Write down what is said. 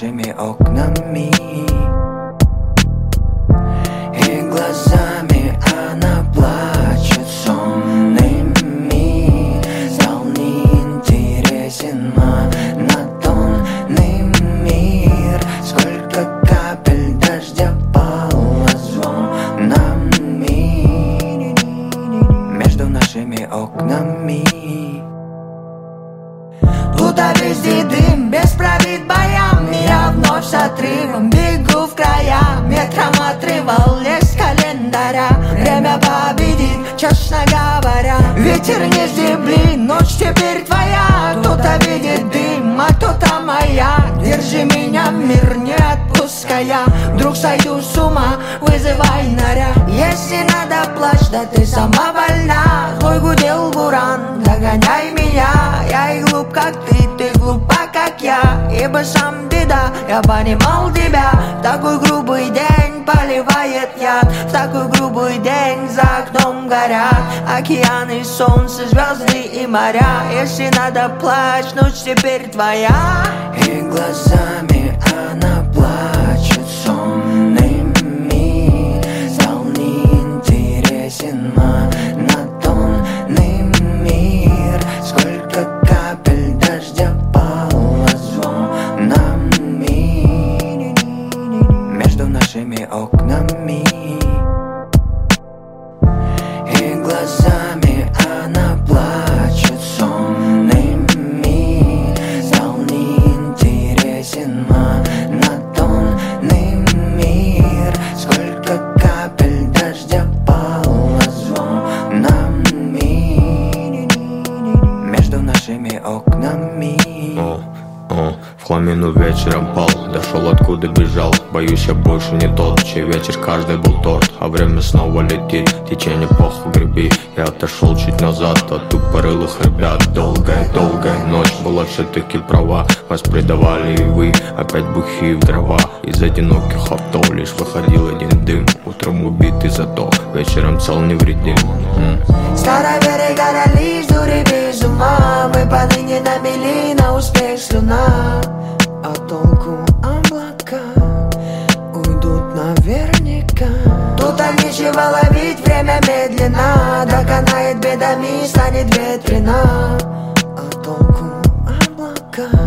нашими окнами. И глазами она плачет сонными. Стал неинтересен монотонный мир. Сколько капель дождя пало звонами между нашими окнами. Тут везде дым, без провид боям. Я вновь с отрывом бегу в края. Метром отрывал лес календаря. Время победит, честно говоря. Ветер не с земли, ночь теперь твоя. Кто-то видит дым, а кто-то моя. Держи меня, мир, не отпуская. Вдруг сойду с ума, вызывай наря. Если надо, плачь, да ты сама больна. Твой гудел буран, догоняй меня. Я и глуп, как ты глупа, как я. Ибо сам беда, я понимал тебя. В такой грубый день поливает яд. В такой грубый день за окном горят океаны, солнце, звезды и моря. Если надо, плачь, ночь теперь твоя. И глазами она плачет сонными. Стал неинтересен монотонный мир. Сколько капель дождя пало звонами между нашими окнами. И глазами она плачет сонными. Стал неинтересен монотонный мир. Сколько капель дождя пало звонами между нашими окнами. В хламину вечером пал, дошел откуда бежал. Боюсь, я больше не тот, чей вечер каждый был торт. А время снова летит, течение похуй греби. Я отошел чуть назад от тупорылых ребят. Долгая ночь была все-таки права. Вас предавали и вы, опять бухие в дрова. Из одиноких авто лишь выходил один дым. Утром убитый зато, вечером цел невредим. Староверы горали, дури без ума. Мы поныне на мели, на успех слюна. А толку облака уйдут наверняка. Тут нечего ловить, время медленно. Доконает бедами, станет ветрена. А толку облака